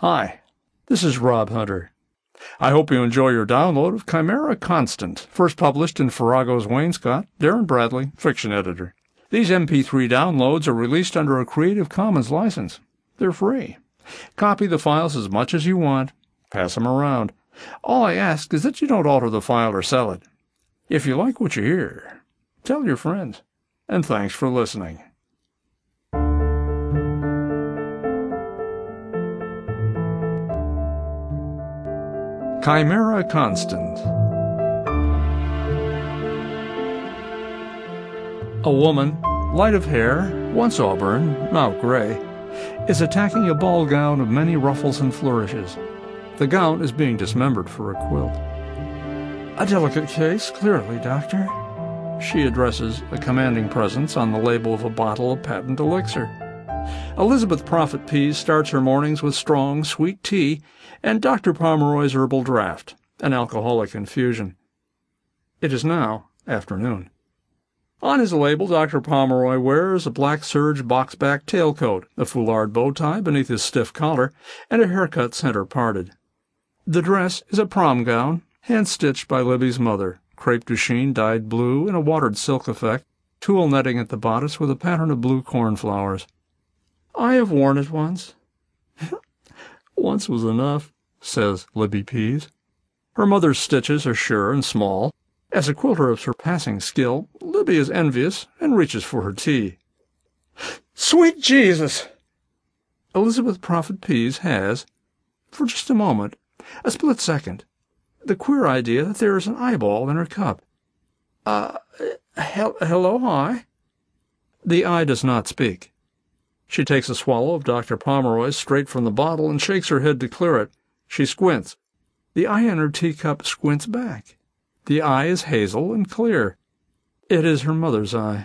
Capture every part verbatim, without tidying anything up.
Hi, this is Rob Hunter. I hope you enjoy your download of Chimera Constant, first published in Farrago's Wainscot, Darren Bradley, fiction editor. These M P three downloads are released under a Creative Commons license. They're free. Copy the files as much as you want. Pass them around. All I ask is that you don't alter the file or sell it. If you like what you hear, tell your friends. And thanks for listening. Chimera Constant. A woman, light of hair, once auburn, now gray, is attacking a ball gown of many ruffles and flourishes. The gown is being dismembered for a quilt. "A delicate case, clearly, Doctor." She addresses a commanding presence on the label of a bottle of patent elixir. Elizabeth Prophet Pease starts her mornings with strong, sweet tea and Doctor Pomeroy's herbal draft, an alcoholic infusion. It is now afternoon. On his label, Doctor Pomeroy wears a black serge boxback tailcoat, a foulard bow tie beneath his stiff collar, and a haircut center parted. The dress is a prom gown, hand-stitched by Libby's mother, crepe de chine dyed blue in a watered silk effect, tulle netting at the bodice with a pattern of blue cornflowers. "I have worn it once." "Once was enough," says Libby Pease. Her mother's stitches are sure and small. As a quilter of surpassing skill, Libby is envious and reaches for her tea. "Sweet Jesus!" Elizabeth Prophet Pease has, for just a moment, a split second, the queer idea that there is an eyeball in her cup. Uh, he- hello, hi." The eye does not speak. She takes a swallow of Doctor Pomeroy's straight from the bottle and shakes her head to clear it. She squints. The eye in her teacup squints back. The eye is hazel and clear. It is her mother's eye.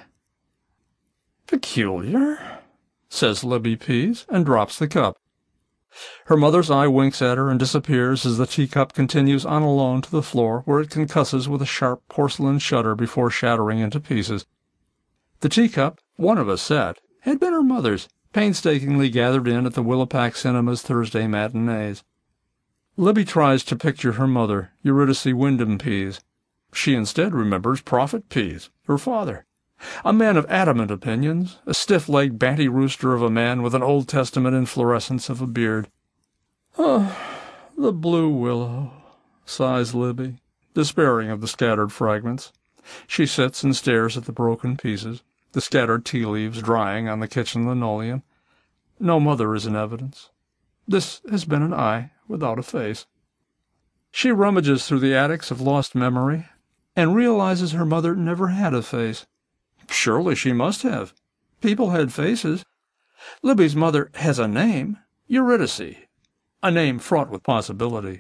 "Peculiar," says Libby Pease, and drops the cup. Her mother's eye winks at her and disappears as the teacup continues on alone to the floor, where it concusses with a sharp porcelain shudder before shattering into pieces. The teacup, one of a set, had been her mother's, painstakingly gathered in at the Willipack Cinema's Thursday matinees. Libby tries to picture her mother, Eurydice Wyndham Pease. She instead remembers Prophet Pease, her father, a man of adamant opinions, a stiff-legged banty rooster of a man with an Old Testament inflorescence of a beard. "Oh, the blue willow," sighs Libby, despairing of the scattered fragments. She sits and stares at the broken pieces, the scattered tea leaves drying on the kitchen linoleum. No mother is in evidence. This has been an eye without a face. She rummages through the attics of lost memory and realizes her mother never had a face. Surely she must have. People had faces. Libby's mother has a name, Eurydice, a name fraught with possibility.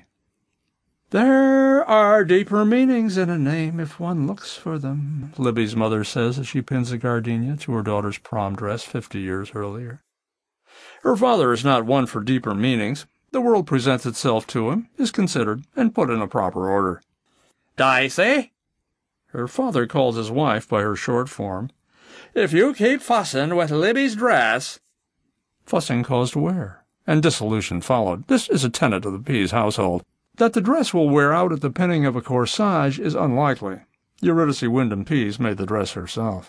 "There are deeper meanings in a name if one looks for them," Libby's mother says as she pins a gardenia to her daughter's prom dress fifty years earlier. Her father is not one for deeper meanings. The world presents itself to him, is considered, and put in a proper order. "Dicey," her father calls his wife by her short form, "if you keep fussing with Libby's dress—" Fussing caused wear, and dissolution followed. This is a tenet of the Pease household. That the dress will wear out at the pinning of a corsage is unlikely. Eurydice Wyndham Pease made the dress herself.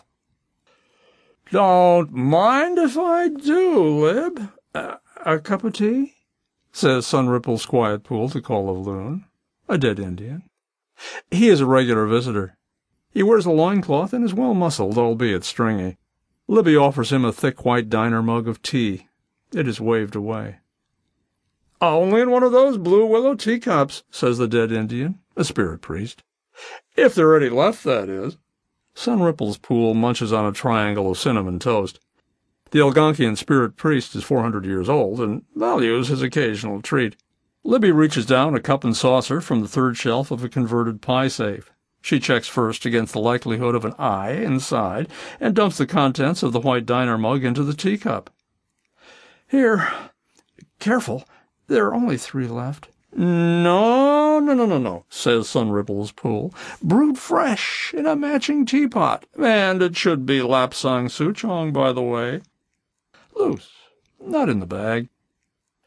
"Don't mind if I do, Lib. Uh, a cup of tea?" says Sunripple's quiet pool to Call of Loon, a dead Indian. He is a regular visitor. He wears a loincloth and is well muscled, albeit stringy. Libby offers him a thick white diner mug of tea. It is waved away. "Only in one of those blue willow teacups," says the dead Indian, a spirit priest. "If there are any left, that is." Sunripple's pool munches on a triangle of cinnamon toast. The Algonquian spirit priest is four hundred years old and values his occasional treat. Libby reaches down a cup and saucer from the third shelf of a converted pie safe. She checks first against the likelihood of an eye inside and dumps the contents of the white diner mug into the teacup. "Here, careful, there are only three left." "No, no, no, no, no," says Sunripple's pool. "Brewed fresh in a matching teapot, and it should be Lapsang Souchong, by the way. Loose, not in the bag."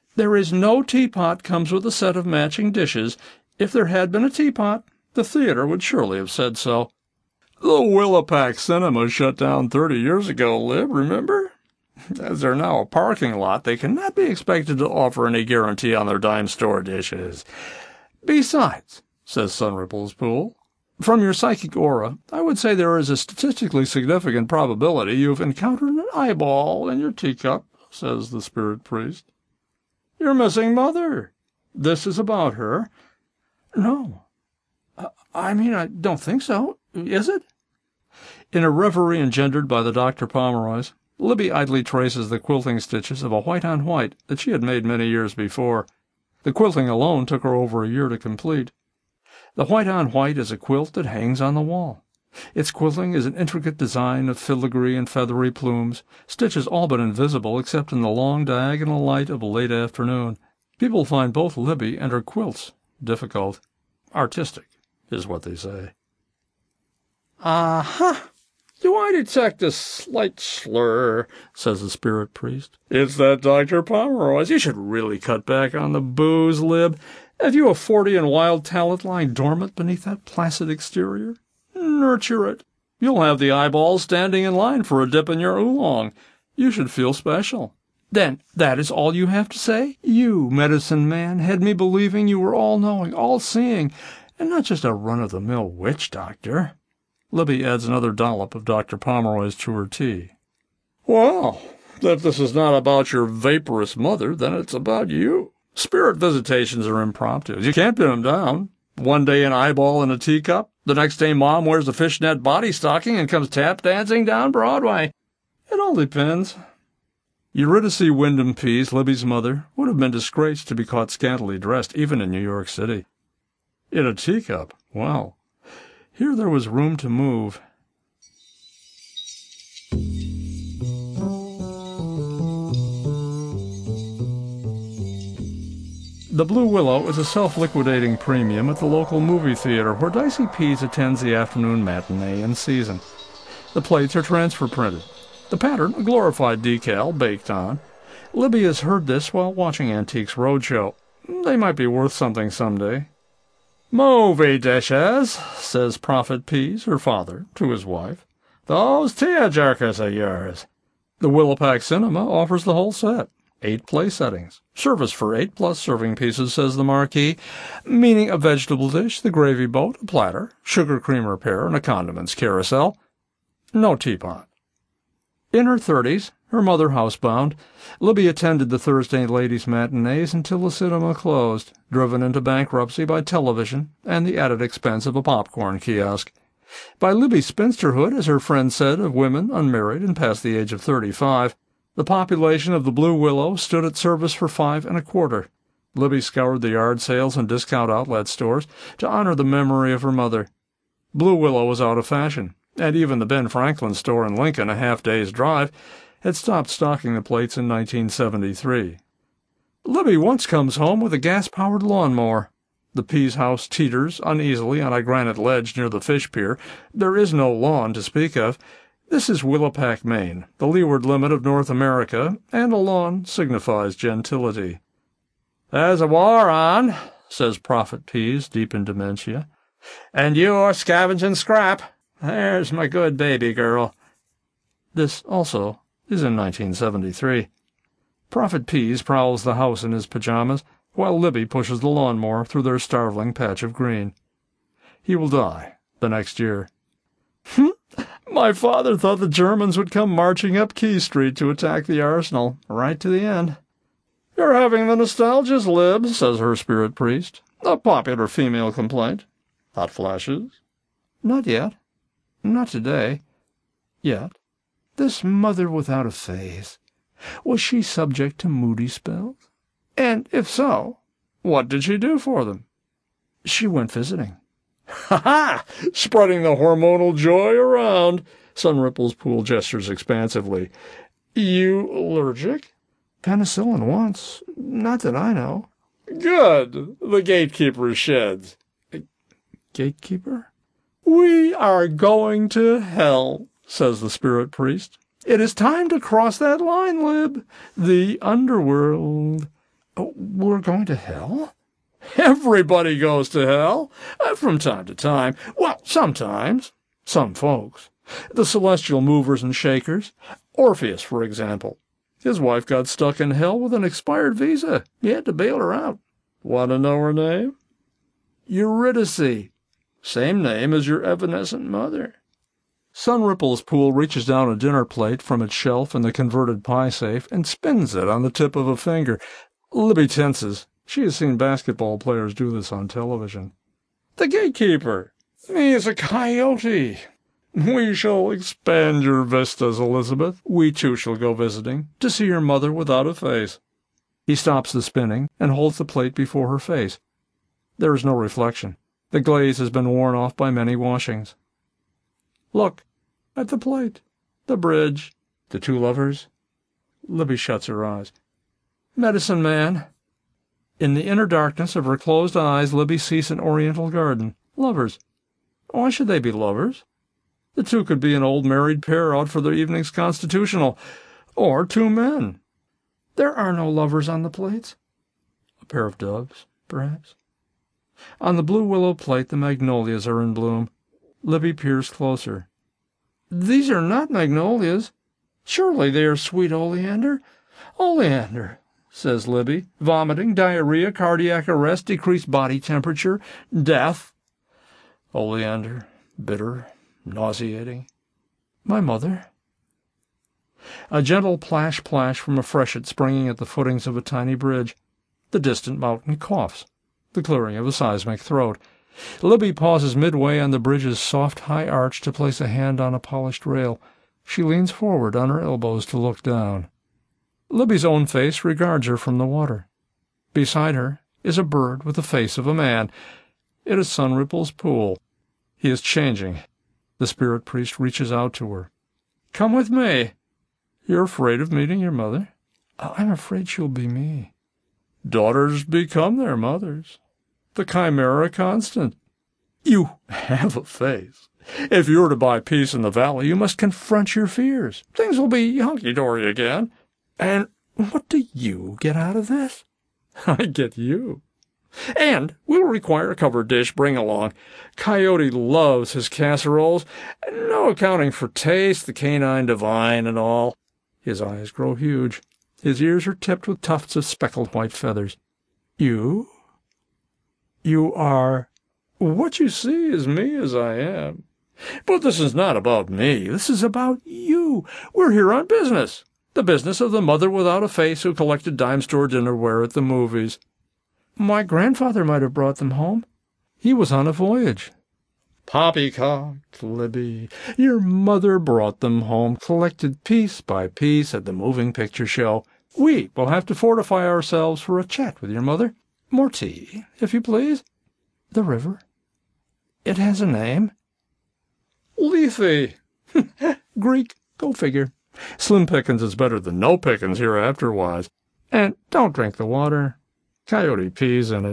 There is no teapot comes with a set of matching dishes. If there had been a teapot, the theater would surely have said so. The Willipack Cinema shut down thirty years ago, Lib, remember? As they're now a parking lot, they cannot be expected to offer any guarantee on their dime store dishes. Besides, says Sunripple's Pool, from your psychic aura, I would say there is a statistically significant probability you've encountered an eyeball in your teacup, says the spirit priest. Your missing mother. This is about her. No. Uh, I mean, I don't think so. Is it? In a reverie engendered by the Doctor Pomeroys, Libby idly traces the quilting stitches of a white-on-white that she had made many years before. The quilting alone took her over a year to complete. The white-on-white is a quilt that hangs on the wall. Its quilting is an intricate design of filigree and feathery plumes, stitches all but invisible except in the long diagonal light of a late afternoon. People find both Libby and her quilts difficult. Artistic, is what they say. "Ah-ha! Do I detect a slight slur?" says the spirit priest. "It's that Doctor Pomeroy's. You should really cut back on the booze, Lib. Have you a forty and wild talent lying dormant beneath that placid exterior? Nurture it. You'll have the eyeballs standing in line for a dip in your oolong. You should feel special." "Then that is all you have to say? You, medicine man, had me believing you were all-knowing, all-seeing, and not just a run-of-the-mill witch-doctor." Libby adds another dollop of Doctor Pomeroy's to her tea. "Well, if this is not about your vaporous mother, then it's about you. Spirit visitations are impromptu. You can't pin them down. One day an eyeball in a teacup, the next day Mom wears a fishnet body stocking and comes tap-dancing down Broadway. It all depends." Eurydice Wyndham Pease, Libby's mother, would have been disgraced to be caught scantily dressed even in New York City. In a teacup, well, here there was room to move. The Blue Willow is a self-liquidating premium at the local movie theater where Dicey Pease attends the afternoon matinee in season. The plates are transfer printed. The pattern, a glorified decal, baked on. Libby has heard this while watching Antiques Roadshow. They might be worth something someday. "Movie dishes," says Prophet Pease, her father, to his wife. "Those tear-jerkers of yours." The Willipack Cinema offers the whole set. Eight play settings. Service for eight plus serving pieces, says the marquee, meaning a vegetable dish, the gravy boat, a platter, sugar creamer pair, and a condiments carousel. No teapot. In her thirties, her mother housebound, Libby attended the Thursday ladies' matinees until the cinema closed, driven into bankruptcy by television and the added expense of a popcorn kiosk. By Libby's spinsterhood, as her friend said of women unmarried and past the age of thirty-five, the population of the Blue Willow stood at service for five and a quarter. Libby scoured the yard sales and discount outlet stores to honor the memory of her mother. Blue Willow was out of fashion, and even the Ben Franklin store in Lincoln, a half-day's drive, had stopped stocking the plates in nineteen seventy-three. Libby once comes home with a gas-powered lawnmower. The Pease house teeters uneasily on a granite ledge near the fish pier. There is no lawn to speak of. This is Willipack, Maine, the leeward limit of North America, and a lawn signifies gentility. "There's a war on," says Prophet Pease, deep in dementia, "and you're scavenging scrap. There's my good baby girl." This, also, is in nineteen seventy-three. Prophet Pease prowls the house in his pajamas, while Libby pushes the lawnmower through their starveling patch of green. He will die the next year. "My father thought the Germans would come marching up Key Street to attack the arsenal, right to the end." "You're having the nostalgias, Lib," says her spirit priest. "A popular female complaint." Hot flashes. "Not yet. Not today. Yet. This mother without a phase. Was she subject to moody spells? And if so, what did she do for them?" "She went visiting." "Ha-ha! Spreading the hormonal joy around." Sunripple's Pool gestures expansively. "You allergic?" "Penicillin once. Not that I know." "Good. The gatekeeper sheds." "Gatekeeper?" "We are going to hell," says the spirit priest. "It is time to cross that line, Lib. The underworld." Oh, we're going to hell? Everybody goes to hell, uh, from time to time. Well, sometimes. Some folks. The celestial movers and shakers. Orpheus, for example. His wife got stuck in hell with an expired visa. He had to bail her out. Want to know her name? Eurydice. Same name as your evanescent mother. Sunripple's pool reaches down a dinner plate from its shelf in the converted pie safe and spins it on the tip of a finger. Libby tenses. She has seen basketball players do this on television. The gatekeeper. He is a coyote. We shall expand your vistas, Elizabeth. We too shall go visiting, to see your mother without a face. He stops the spinning and holds the plate before her face. There is no reflection. The glaze has been worn off by many washings. Look, at the plate, the bridge, the two lovers. Libby shuts her eyes. Medicine man. In the inner darkness of her closed eyes, Libby sees an oriental garden. Lovers. Why should they be lovers? The two could be an old married pair out for their evening's constitutional, or two men. There are no lovers on the plates. A pair of doves, perhaps. On the blue willow plate the magnolias are in bloom. Libby peers closer. These are not magnolias. Surely they are sweet oleander. Oleander, says Libby, vomiting, diarrhea, cardiac arrest, decreased body temperature, death. Oleander, bitter, nauseating. My mother. A gentle plash-plash from a freshet springing at the footings of a tiny bridge. The distant mountain coughs. The clearing of a seismic throat. Libby pauses midway on the bridge's soft high arch to place a hand on a polished rail. She leans forward on her elbows to look down. Libby's own face regards her from the water. Beside her is a bird with the face of a man. It is Sunripple's pool. He is changing. The spirit priest reaches out to her. Come with me. You're afraid of meeting your mother? I'm afraid she'll be me. Daughters become their mothers. The chimera constant. You have a face. If you're to buy peace in the valley, you must confront your fears. Things will be hunky-dory again. And what do you get out of this? I get you. And we'll require a covered dish bring along. Coyote loves his casseroles. No accounting for taste, the canine divine and all. His eyes grow huge. His ears are tipped with tufts of speckled white feathers. You? You are... What you see is me as I am. But this is not about me. This is about you. We're here on business. The business of the mother without a face who collected dime store dinnerware at the movies. My grandfather might have brought them home. He was on a voyage. Poppycock, Libby, your mother brought them home, collected piece by piece at the moving picture show. We will have to fortify ourselves for a chat with your mother. More tea, if you please. The river. It has a name. Lethe. Greek, go figure. Slim pickings is better than no pickings hereafterwise. And don't drink the water. Coyote pees in it.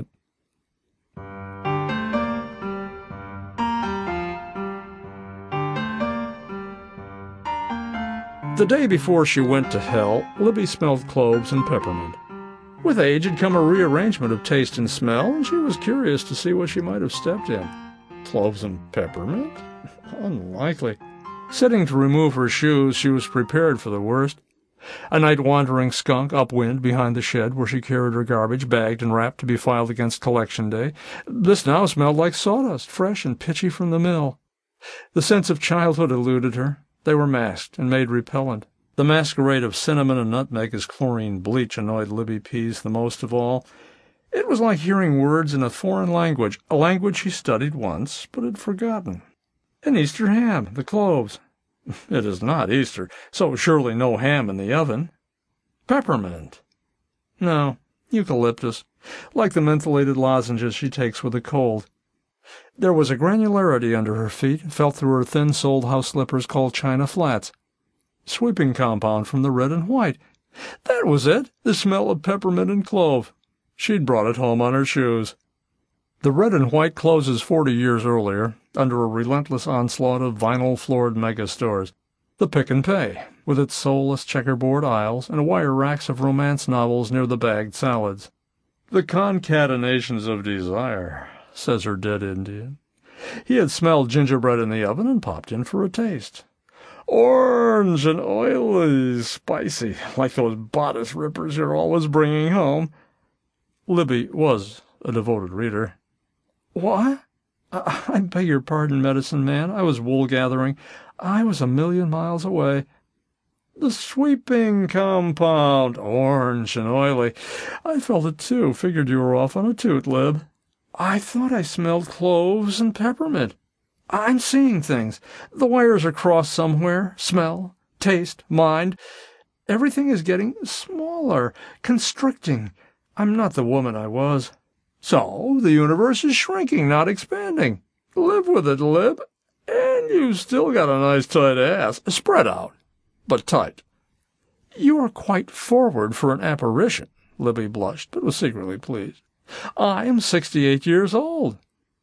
The day before she went to hell, Libby smelled cloves and peppermint. With age had come a rearrangement of taste and smell, and she was curious to see what she might have stepped in. Cloves and peppermint? Unlikely. Sitting to remove her shoes, she was prepared for the worst. A night-wandering skunk upwind behind the shed where she carried her garbage, bagged and wrapped to be filed against collection day. This now smelled like sawdust, fresh and pitchy from the mill. The sense of childhood eluded her. They were masked and made repellent. The masquerade of cinnamon and nutmeg as chlorine bleach annoyed Libby Pease the most of all. It was like hearing words in a foreign language, a language she studied once but had forgotten. An Easter ham, the cloves. It is not Easter, so surely no ham in the oven. Peppermint. No, eucalyptus, like the mentholated lozenges she takes with a cold. There was a granularity under her feet, felt through her thin-soled house slippers called China Flats. Sweeping compound from the red and white. That was it, the smell of peppermint and clove. She'd brought it home on her shoes. The red and white closes forty years earlier, under a relentless onslaught of vinyl-floored megastores. The Pick and Pay, with its soulless checkerboard aisles and wire racks of romance novels near the bagged salads. "The concatenations of desire," says her dead Indian. He had smelled gingerbread in the oven and popped in for a taste. "Orange and oily, spicy, like those bodice rippers you're always bringing home." Libby was a devoted reader. "What? I, I beg your pardon, medicine man. I was wool-gathering. I was a million miles away." "The sweeping compound, orange and oily. I felt it, too. Figured you were off on a toot, Lib." "I thought I smelled cloves and peppermint. I'm seeing things. The wires are crossed somewhere. Smell, taste, mind. Everything is getting smaller, constricting. I'm not the woman I was." "So the universe is shrinking, not expanding. Live with it, Lib. And you've still got a nice tight ass. Spread out, but tight." "You are quite forward for an apparition." Libby blushed, but was secretly pleased. "I am sixty-eight years old."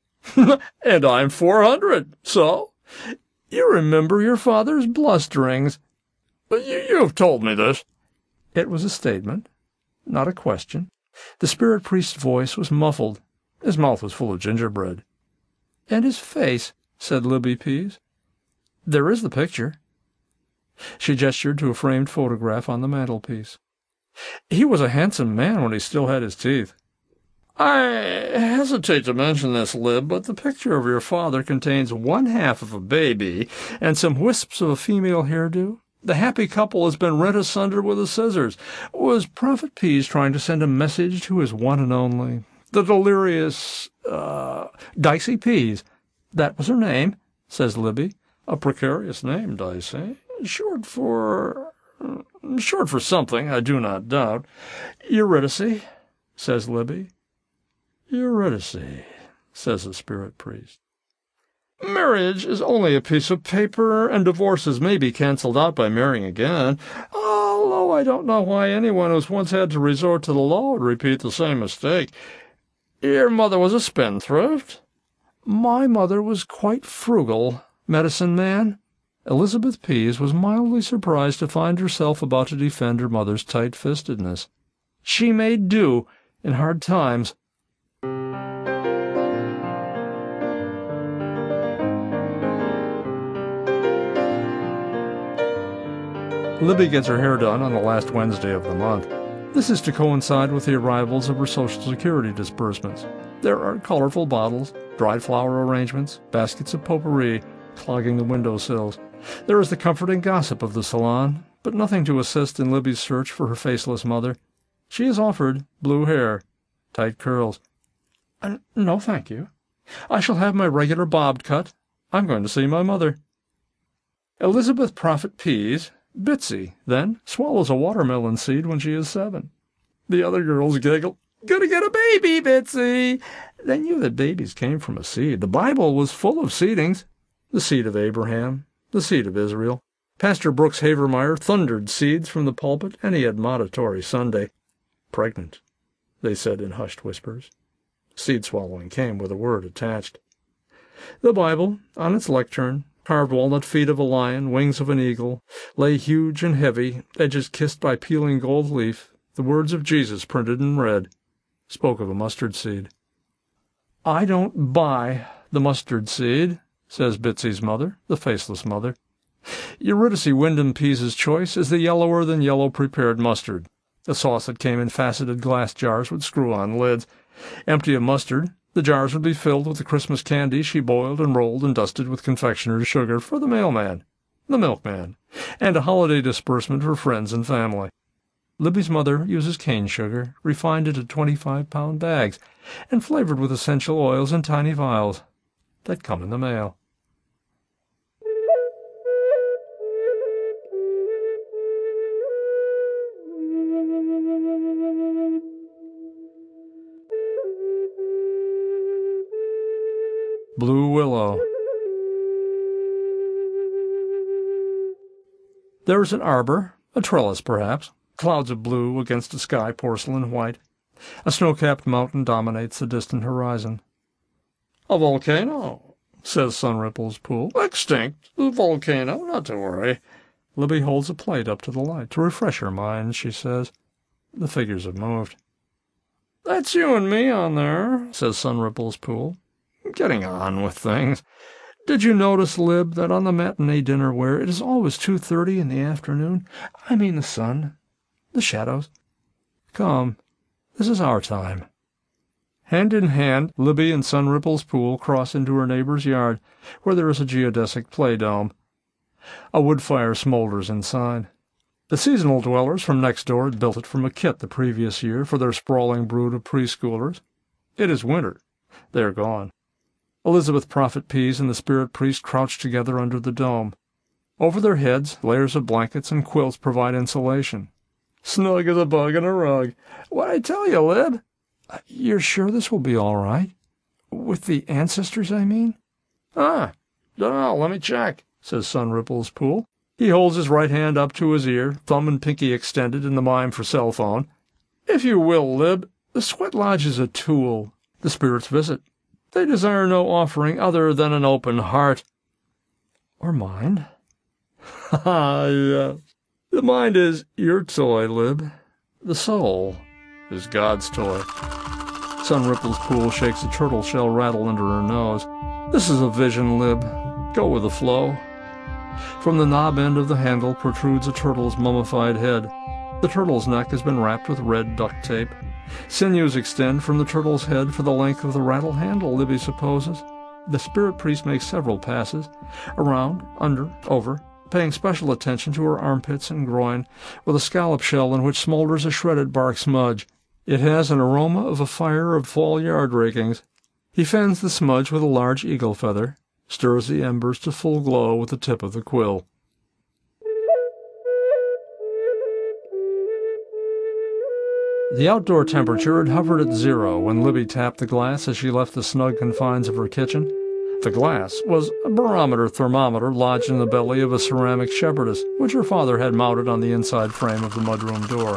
"And I'm four hundred, so you remember your father's blusterings. You, you've told me this." It was a statement, not a question. The spirit priest's voice was muffled. His mouth was full of gingerbread. "And his face," said Libby Pease. "There is the picture." She gestured to a framed photograph on the mantelpiece. "He was a handsome man when he still had his teeth." "I hesitate to mention this, Lib, but the picture of your father contains one half of a baby and some wisps of a female hairdo. The happy couple has been rent asunder with the scissors. Was Prophet Pease trying to send a message to his one and only, the delirious, uh, Dicey Pease? That was her name," says Libby. "A precarious name, Dicey. Short for... short for something, I do not doubt." "Eurydice," says Libby. "Eurydice," says the spirit priest. "Marriage is only a piece of paper, and divorces may be cancelled out by marrying again, although I don't know why anyone who's once had to resort to the law would repeat the same mistake. Your mother was a spendthrift?" "My mother was quite frugal, medicine man." Elizabeth Pease was mildly surprised to find herself about to defend her mother's tight-fistedness. "She made do in hard times." Libby gets her hair done on the last Wednesday of the month. This is to coincide with the arrivals of her Social Security disbursements. There are colorful bottles, dried flower arrangements, baskets of potpourri clogging the windowsills. There is the comforting gossip of the salon, but nothing to assist in Libby's search for her faceless mother. She is offered blue hair, tight curls. Uh, no, thank you. I shall have my regular bobbed cut. I'm going to see my mother. Elizabeth Prophet Pease, Bitsy, then, swallows a watermelon seed when she is seven. The other girls giggle. "Gonna get a baby, Bitsy!" They knew that babies came from a seed. The Bible was full of seedings. The seed of Abraham, the seed of Israel. Pastor Brooks Havermeyer thundered seeds from the pulpit any admonitory Sunday. "Pregnant," they said in hushed whispers. Seed-swallowing came with a word attached. The Bible, on its lectern, carved walnut feet of a lion, wings of an eagle, lay huge and heavy, edges kissed by peeling gold leaf. The words of Jesus printed in red spoke of a mustard seed. "I don't buy the mustard seed," says Bitsy's mother, the faceless mother. Eurydice Wyndham Pease's choice is the yellower-than-yellow prepared mustard. The sauce that came in faceted glass jars with screw-on lids. Empty of mustard, the jars would be filled with the Christmas candy she boiled and rolled and dusted with confectioner's sugar for the mailman, the milkman, and a holiday disbursement for friends and family. Libby's mother uses cane sugar, refined into twenty-five pound bags, and flavored with essential oils in tiny vials that come in the mail. Blue Willow. There is an arbor, a trellis perhaps, clouds of blue against a sky porcelain white. A snow-capped mountain dominates the distant horizon. "A volcano," says Sunripple's Pool. "Extinct, the volcano, not to worry. Libby holds a plate up to the light. To refresh her mind, she says. The figures have moved. "That's you and me on there," says Sunripple's Pool. "Getting on with things. Did you notice, Lib, that on the matinee dinner where it is always two thirty in the afternoon? I mean the sun, the shadows. Come, this is our time." Hand in hand, Libby and Sunripple's Pool cross into her neighbor's yard, where there is a geodesic play dome. A wood fire smolders inside. The seasonal dwellers from next door had built it from a kit the previous year for their sprawling brood of preschoolers. It is winter. They are gone. Elizabeth Prophet Pease and the spirit priest crouch together under the dome. Over their heads, layers of blankets and quilts provide insulation. Snug as a bug in a rug. What'd I tell you, Lib? Uh, you're sure this will be all right? With the ancestors, I mean? Ah, dunno, let me check, says Sunripple's Pool. He holds his right hand up to his ear, thumb and pinky extended in the mime for cell phone. If you will, Lib, the Sweat Lodge is a tool. The spirits visit. They desire no offering other than an open heart. Or mind. Ha ha, yes. The mind is your toy, Lib. The soul is God's toy. Sunripple's Pool shakes a turtle shell rattle under her nose. This is a vision, Lib. Go with the flow. From the knob end of the handle protrudes a turtle's mummified head. The turtle's neck has been wrapped with red duct tape. Sinews extend from the turtle's head for the length of the rattle handle, Libby supposes. The spirit priest makes several passes, around, under, over, paying special attention to her armpits and groin, with a scallop shell in which smolders a shredded bark smudge. It has an aroma of a fire of fall yard rakings. He fans the smudge with a large eagle feather, stirs the embers to full glow with the tip of the quill. The outdoor temperature had hovered at zero when Libby tapped the glass as she left the snug confines of her kitchen. The glass was a barometer thermometer lodged in the belly of a ceramic shepherdess, which her father had mounted on the inside frame of the mudroom door.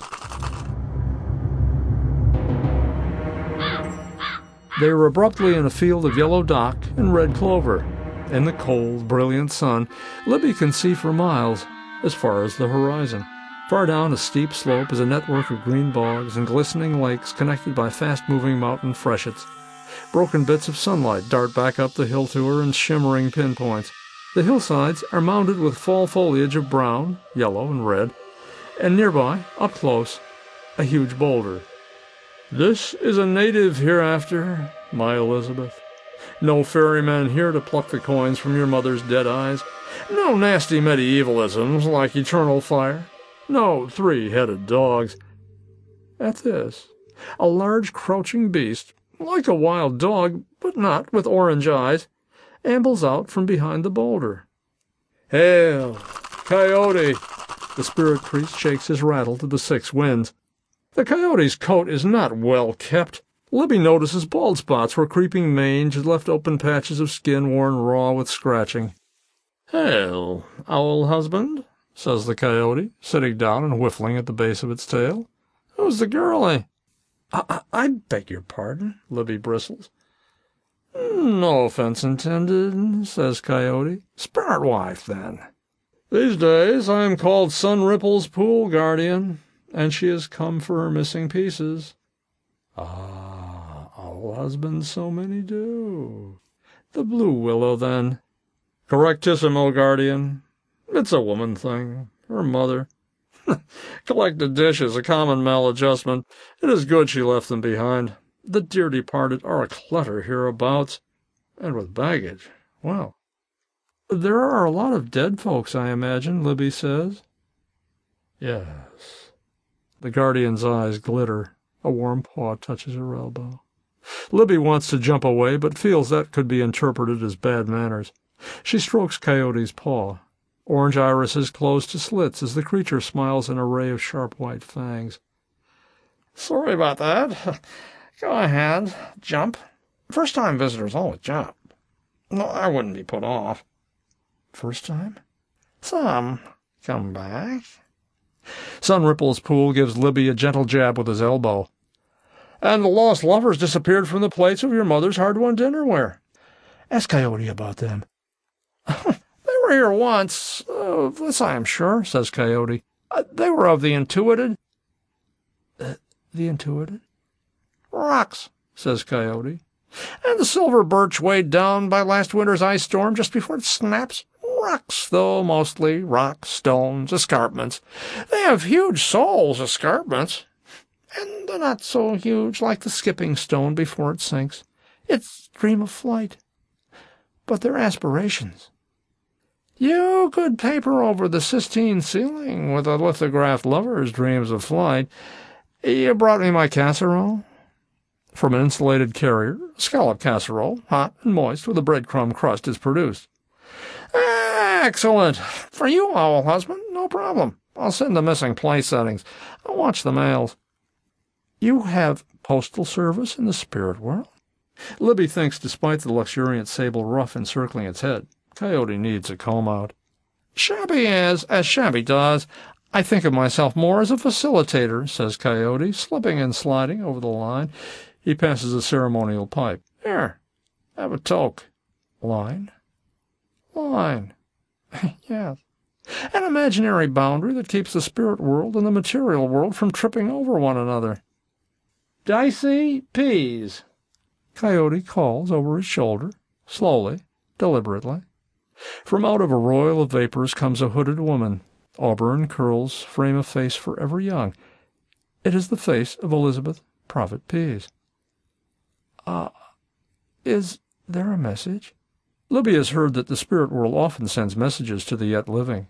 They were abruptly in a field of yellow dock and red clover. In the cold, brilliant sun, Libby can see for miles, as far as the horizon. Far down a steep slope is a network of green bogs and glistening lakes connected by fast-moving mountain freshets. Broken bits of sunlight dart back up the hill to her in shimmering pinpoints. The hillsides are mounded with fall foliage of brown, yellow, and red, and nearby, up close, a huge boulder. This is a native hereafter, my Elizabeth. No ferryman here to pluck the coins from your mother's dead eyes. No nasty medievalisms like eternal fire. No three-headed dogs. At this, a large crouching beast, like a wild dog, but not with orange eyes, ambles out from behind the boulder. Hail, Coyote! The spirit priest shakes his rattle to the six winds. The coyote's coat is not well kept. Libby notices bald spots where creeping mange had left open patches of skin worn raw with scratching. Hail, owl husband, says the coyote, sitting down and whiffling at the base of its tail. Who's the girlie? I, I, I beg your pardon, Libby bristles. No offense intended, says Coyote. Spirit wife, then. These days I am called Sunripple's Pool Guardian, and she has come for her missing pieces. Ah, owl husbands so many do. The blue willow, then. Correctissimo, Guardian. It's a woman thing. Her mother. Collect the dishes, a common maladjustment. It is good she left them behind. The dear departed are a clutter hereabouts. And with baggage, well. There are a lot of dead folks, I imagine, Libby says. Yes. The Guardian's eyes glitter. A warm paw touches her elbow. Libby wants to jump away, but feels that could be interpreted as bad manners. She strokes Coyote's paw. Orange irises close to slits as the creature smiles an array of sharp white fangs. Sorry about that. Go ahead. Jump. First-time visitors always jump. No, I wouldn't be put off. First time? Some. Come back. Sunripple's Pool gives Libby a gentle jab with his elbow. And the lost lovers disappeared from the plates of your mother's hard-won dinnerware. Ask Coyote about them. They were here once. Uh, this I am sure, says Coyote. Uh, they were of the Intuited. Uh, the Intuited? Rocks, says Coyote. And the silver birch weighed down by last winter's ice storm just before it snaps. Rocks, though, mostly. Rocks, stones, escarpments. They have huge souls, escarpments. And they're not so huge like the skipping stone before it sinks. Its dream of flight. But they're aspirations. You could paper over the Sistine ceiling with a lithographed lover's dreams of flight. You brought me my casserole? From an insulated carrier, a scallop casserole, hot and moist, with a breadcrumb crust, is produced. Excellent. For you, owl husband, no problem. I'll send the missing place settings. I'll watch the mails. You have postal service in the spirit world? Libby thinks, despite the luxuriant sable ruff encircling its head, Coyote needs a comb-out. Shabby as, as shabby does. I think of myself more as a facilitator, says Coyote, slipping and sliding over the line. He passes a ceremonial pipe. Here, have a toke. Line? Line. Yes. An imaginary boundary that keeps the spirit world and the material world from tripping over one another. Dicey peas. Coyote calls over his shoulder, slowly, deliberately. From out of a roil of vapors comes a hooded woman. Auburn curls frame a face forever young. It is the face of Elizabeth Prophet Pease. Ah, uh, is there a message? Libby has heard that the spirit world often sends messages to the yet living.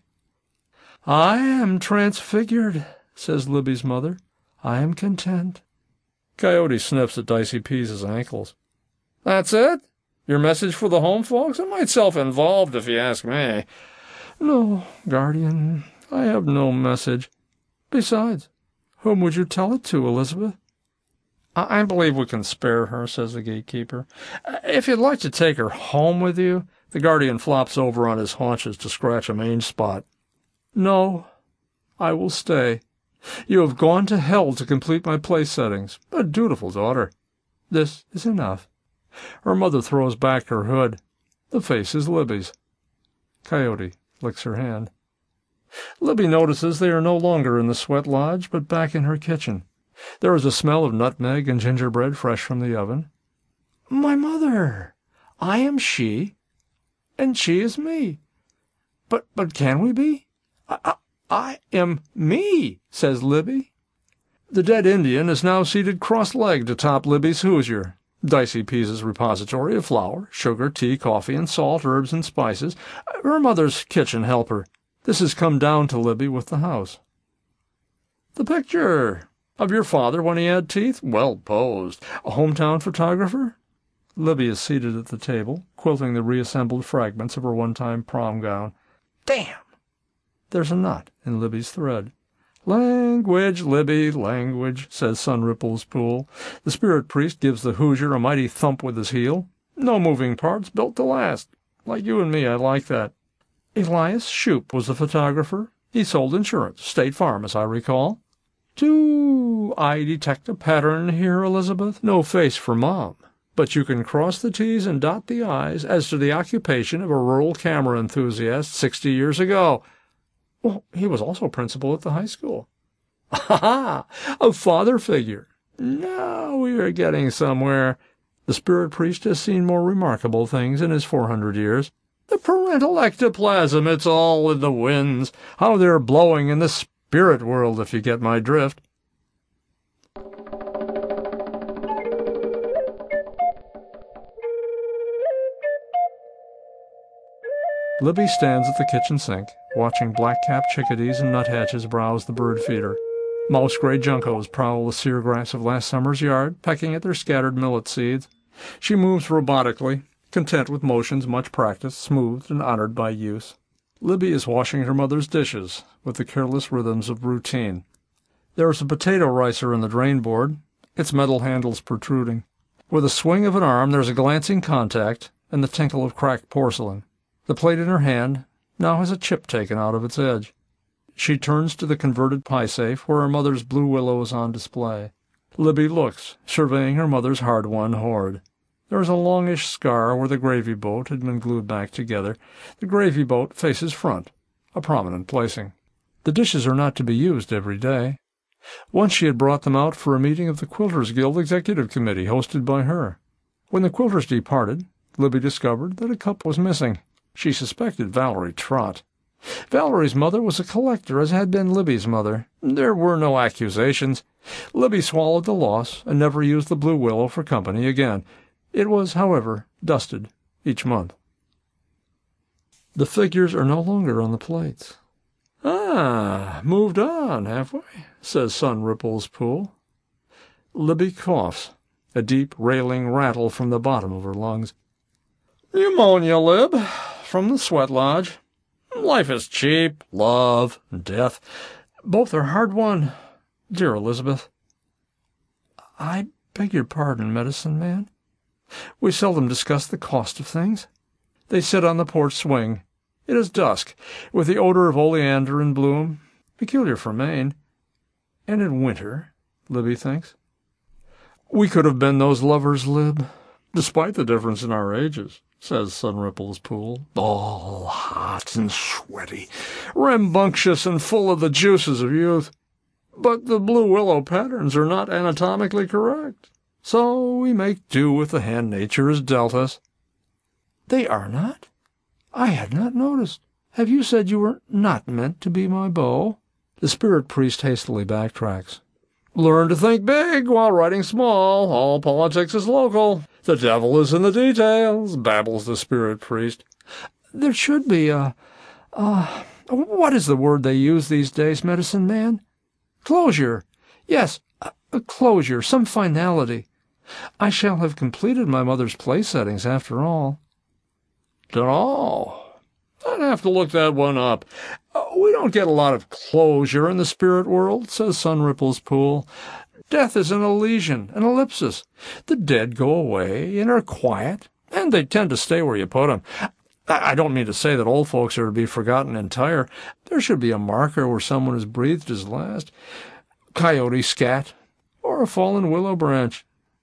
I am transfigured, says Libby's mother. I am content. Coyote sniffs at Dicey Pease's ankles. That's it? Your message for the home folks? It might self-involved, if you ask me. No, guardian, I have no message. Besides, whom would you tell it to, Elizabeth? I believe we can spare her, says the gatekeeper. If you'd like to take her home with you, the guardian flops over on his haunches to scratch a mange spot. No, I will stay. You have gone to hell to complete my place settings. A dutiful daughter. This is enough. Her mother throws back her hood. The face is Libby's. Coyote licks her hand. Libby notices they are no longer in the sweat lodge, but back in her kitchen. There is a smell of nutmeg and gingerbread fresh from the oven. My mother! I am she, and she is me. But but can we be? I, I, I am me, says Libby. The dead Indian is now seated cross-legged atop Libby's hoosier. Dicey Pease's repository of flour, sugar, tea, coffee, and salt, herbs, and spices. Her mother's kitchen helper. This has come down to Libby with the house. The picture of your father when he had teeth? Well posed. A hometown photographer? Libby is seated at the table, quilting the reassembled fragments of her one-time prom gown. Damn! There's a knot in Libby's thread. Language, Libby, language, says Sunripple's Pool. The spirit priest gives the Hoosier a mighty thump with his heel. No moving parts, built to last. Like you and me, I like that. Elias Shoup was the photographer. He sold insurance, State Farm, as I recall. Do I detect a pattern here, Elizabeth? No face for Mom, but you can cross the T's and dot the I's as to the occupation of a rural camera enthusiast sixty years ago. Well, he was also principal at the high school. Ha ha! A father figure. Now we are getting somewhere. The spirit priest has seen more remarkable things in his four hundred years. The parental ectoplasm, it's all in the winds. How they're blowing in the spirit world, if you get my drift. Libby stands at the kitchen sink, watching black-capped chickadees and nuthatches browse the bird feeder. Mouse-gray juncos prowl the sere grass of last summer's yard, pecking at their scattered millet seeds. She moves robotically, content with motions much practiced, smoothed, and honored by use. Libby is washing her mother's dishes with the careless rhythms of routine. There is a potato ricer in the drain board, its metal handles protruding. With a swing of an arm there is a glancing contact and the tinkle of cracked porcelain. The plate in her hand now has a chip taken out of its edge. She turns to the converted pie safe where her mother's blue willow is on display. Libby looks, surveying her mother's hard-won hoard. There is a longish scar where the gravy boat had been glued back together. The gravy boat faces front, a prominent placing. The dishes are not to be used every day. Once she had brought them out for a meeting of the Quilters' Guild Executive Committee, hosted by her. When the Quilters departed, Libby discovered that a cup was missing. She suspected Valerie Trott. Valerie's mother was a collector, as had been Libby's mother. There were no accusations. Libby swallowed the loss and never used the Blue Willow for company again. It was, however, dusted each month. The figures are no longer on the plates. "Ah, moved on, have we?" says Sun Ripple's Pool. Libby coughs, a deep, railing rattle from the bottom of her lungs. "Pneumonia, Lib, from the sweat lodge. Life is cheap, love, and death. Both are hard-won, dear Elizabeth." "I beg your pardon, medicine man. We seldom discuss the cost of things." They sit on the porch swing. It is dusk, with the odor of oleander in bloom, peculiar for Maine. And in winter, Libby thinks. "We could have been those lovers, Lib, despite the difference in our ages," says Sun Ripple's Pool. "All hot and sweaty, rambunctious and full of the juices of youth. But the Blue Willow patterns are not anatomically correct, so we make do with the hand nature has dealt us." "They are not? I had not noticed. Have you said you were not meant to be my beau?" The spirit priest hastily backtracks. "Learn to think big while writing small. All politics is local. The devil is in the details," babbles the spirit priest. "There should be a... a... what is the word they use these days, medicine man? Closure. Yes, a, a closure, some finality. I shall have completed my mother's play settings after all." "Dunno. I'd have to look that one up. Uh, we don't get a lot of closure in the spirit world," says Sun Ripple's Pool. "Death is an Elysian, an ellipsis. The dead go away and are quiet, and they tend to stay where you put 'em. I, I don't mean to say that old folks are to be forgotten entire. There should be a marker where someone has breathed his last. Coyote scat, or a fallen willow branch."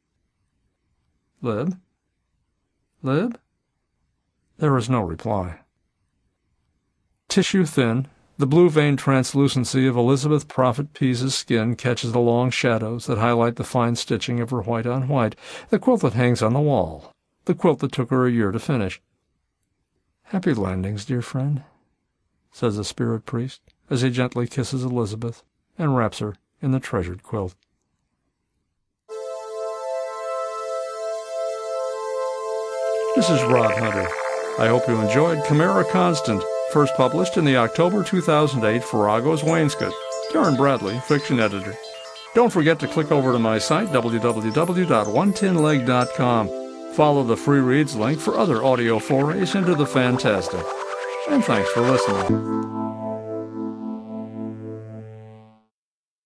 "Lib? Lib?" There is no reply. Tissue thin, the blue-veined translucency of Elizabeth Prophet Pease's skin catches the long shadows that highlight the fine stitching of her white-on-white, the quilt that hangs on the wall, the quilt that took her a year to finish. "Happy landings, dear friend," says the spirit priest, as he gently kisses Elizabeth and wraps her in the treasured quilt. This is Rod Hunter. I hope you enjoyed Chimera Constant, first published in the October two thousand eight Farrago's Wainscot. Darren Bradley, fiction editor. Don't forget to click over to my site, w w w dot one tin leg dot com. Follow the free reads link for other audio forays into the fantastic. And thanks for listening.